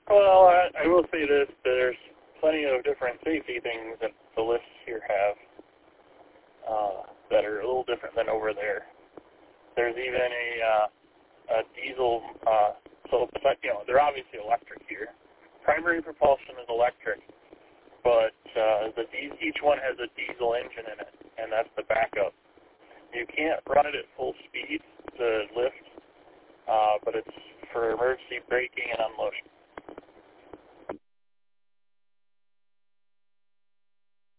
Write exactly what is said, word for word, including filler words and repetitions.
Well, I, I will say this, there's plenty of different safety things that the lifts here have uh, that are a little different than over there. There's even a, uh, a diesel, uh, so, you know, they're obviously electric here. Primary propulsion is electric, but uh, the each one has a diesel engine in it, and that's the backup. You can't run it at full speed to lift, uh, but it's for emergency braking and unloading.